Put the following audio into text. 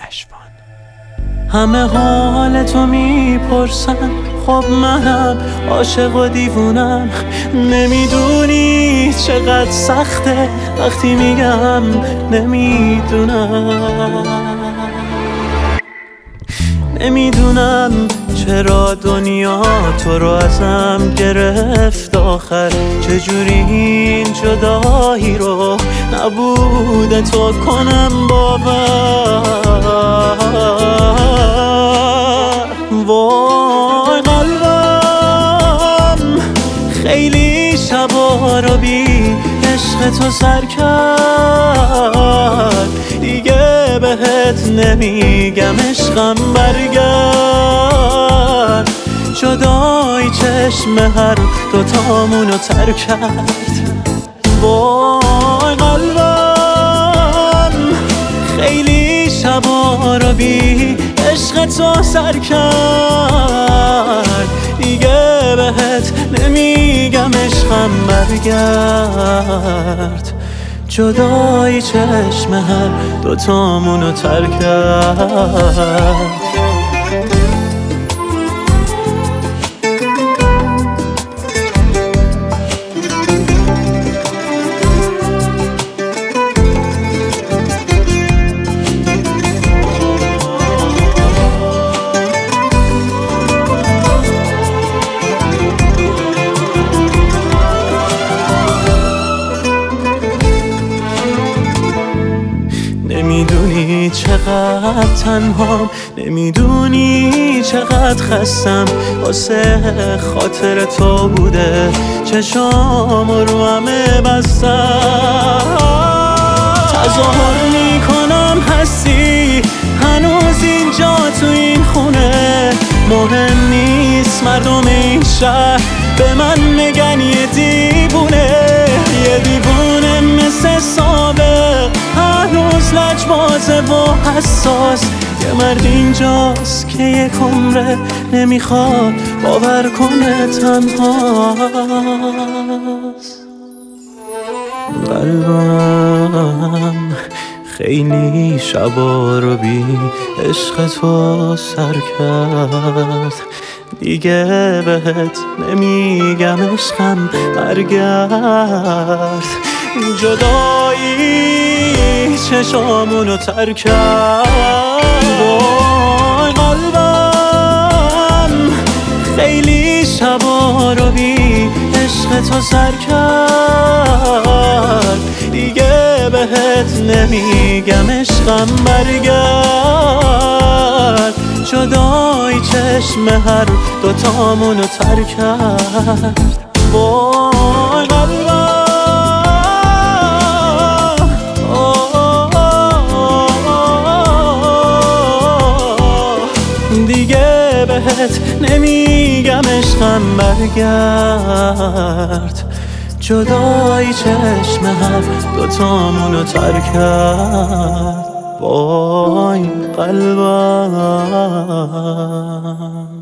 اشبان. همه حال تو میپرسن، خب منم عاشق و دیوونم. نمیدونی چقدر سخته وقتی میگم نمیدونم چرا دنیا تو رو ازم گرفت آخر. چجوری این جدایی رو نبوده تو کنم باور. وای قلبم خیلی شبا رو بی عشق تو سر کرد. دیگه بهت نمیگم عشقم برگرد. جدایی چشم هر دوتامونو تر کرد. وای قلبم خیلی شبا رو بی عشق تو سر کرد. دیگه بهت نمیگم عشقم برگرد. جدایی چشم هر دوتامونو تر کرد. نمیدونی چقدر تنهام، نمیدونی چقدر خستم. واسه خاطر تو بوده چشام رو همه بستم. تظاهر میکنم هستی هنوز اینجا تو این خونه. مهم نیست مردم این شهر به من میگن یه دیوونه. یه دیوونه مثل سابق هنوز لجبازه و حساس. یه مرد اینجاست که یک عمره نمیخواد باور کنه تنهاست. قلبم خیلی شبا رو بی عشق تو سر کرد. دیگه بهت نمیگم عشقم برگرد. جدایی چشامونو تر کرد. وای قلبم خیلی شبا رو بی عشق تو سر کرد. دیگه بهت نمیگم عشقم برگرد. جدایی چشم هر دوتامونو تر کرد. وای قلبم دیگه بهت نمیگم عشقم برگرد. جدایی چشم هر دوتامونو تر کرد. وای قلبم